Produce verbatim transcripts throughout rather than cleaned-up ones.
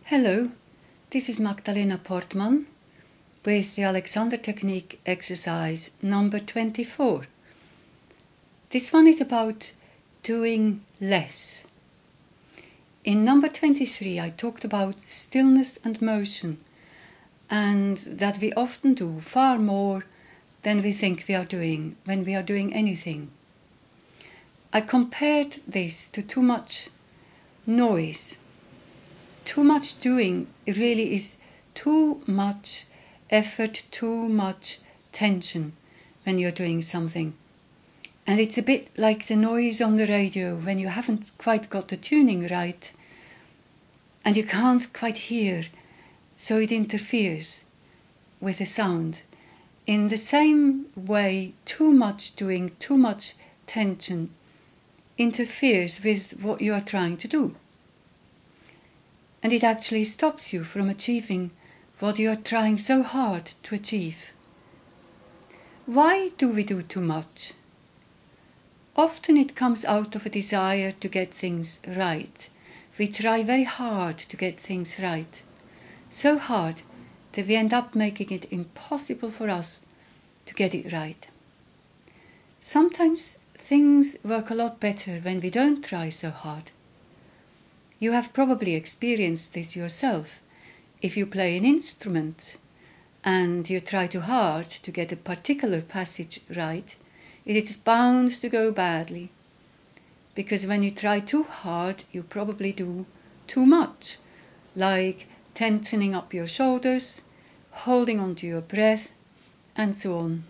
Hello, this is Magdalena Portman with the Alexander Technique exercise number twenty-four. This one is about doing less. In number twenty-three I talked about stillness and motion, and that we often do far more than we think we are doing when we are doing anything. I compared this to too much noise. Too much doing really is too much effort, too much tension when you're doing something. And it's a bit like the noise on the radio when you haven't quite got the tuning right and you can't quite hear, so it interferes with the sound. In the same way, too much doing, too much tension interferes with what you are trying to do. And it actually stops you from achieving what you are trying so hard to achieve. Why do we do too much? Often it comes out of a desire to get things right. We try very hard to get things right. So hard that we end up making it impossible for us to get it right. Sometimes things work a lot better when we don't try so hard. You have probably experienced this yourself. If you play an instrument and you try too hard to get a particular passage right, it is bound to go badly. Because when you try too hard, you probably do too much, like tensing up your shoulders, holding on to your breath, and so on.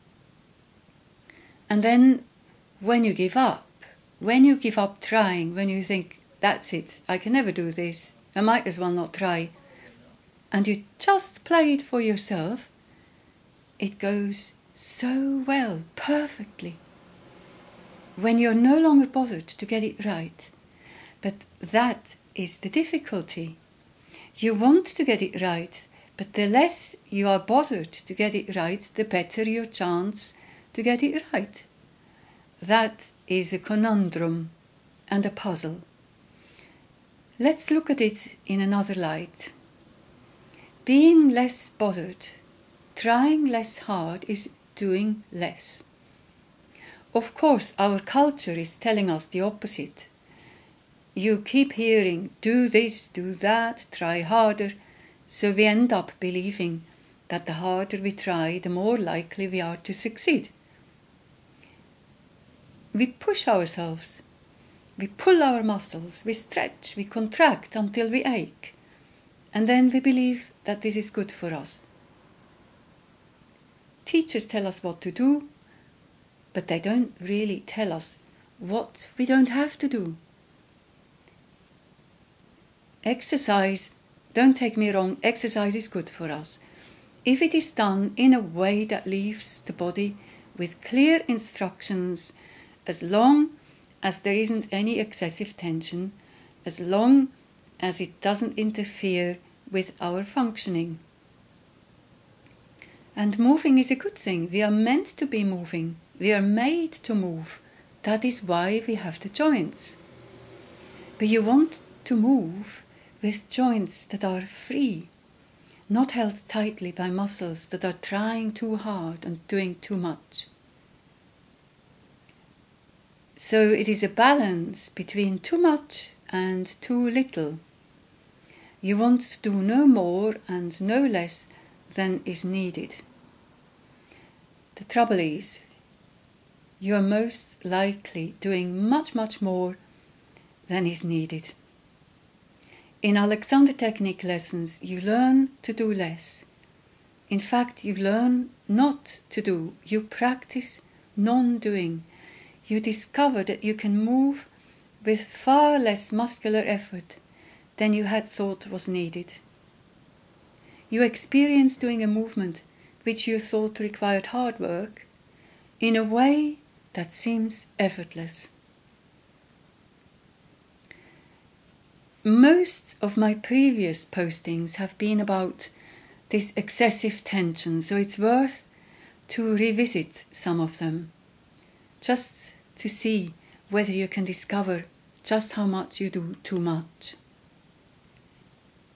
And then when you give up, when you give up trying, when you think, that's it, I can never do this, I might as well not try, and you just play it for yourself, it goes so well, perfectly, when you're no longer bothered to get it right. But that is the difficulty. You want to get it right, but the less you are bothered to get it right, the better your chance to get it right. That is a conundrum and a puzzle. Let's look at it in another light. Being less bothered, trying less hard, is doing less. Of course, our culture is telling us the opposite. You keep hearing, do this, do that, try harder, so we end up believing that the harder we try, the more likely we are to succeed. We push ourselves. We pull our muscles, we stretch, we contract until we ache. And then we believe that this is good for us. Teachers tell us what to do, but they don't really tell us what we don't have to do. Exercise, don't take me wrong, exercise is good for us. If it is done in a way that leaves the body with clear instructions, as long as there isn't any excessive tension, as long as it doesn't interfere with our functioning. And moving is a good thing. We are meant to be moving. We are made to move. That is why we have the joints. But you want to move with joints that are free, not held tightly by muscles that are trying too hard and doing too much. So it is a balance between too much and too little. You want to do no more and no less than is needed. The trouble is, you are most likely doing much, much more than is needed. In Alexander Technique lessons, you learn to do less. In fact, you learn not to do. You practice non-doing. You discover that you can move with far less muscular effort than you had thought was needed. You experience doing a movement which you thought required hard work in a way that seems effortless. Most of my previous postings have been about this excessive tension, so it's worth to revisit some of them, just to see whether you can discover just how much you do too much.